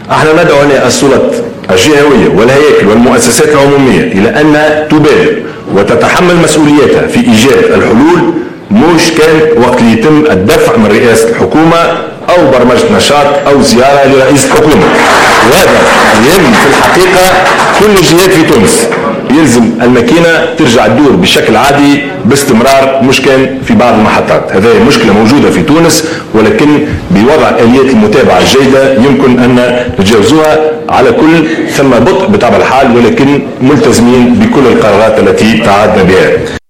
احنا ندعو السلطات الجهوية والهياكل والمؤسسات العمومية إلى أن تبادر وتتحمل مسؤوليتها في إيجاد الحلول، مش كان وقت اللي يتم الدفع من رئاسة الحكومة أو برمجة نشاط أو زيارة لرئيس الحكومة. وهذا يهم في الحقيقة كل الجهات في تونس. يلزم الماكينة ترجع تدور بشكل عادي باستمرار، مش كان في بعض المحطات. هذه مشكلة موجودة في تونس، ولكن بوضع آليات المتابعة الجيدة يمكن أن نتجاوزوها. على كل ثم بطء بطبع الحال، ولكن ملتزمين بكل القرارات التي تعهدنا بها.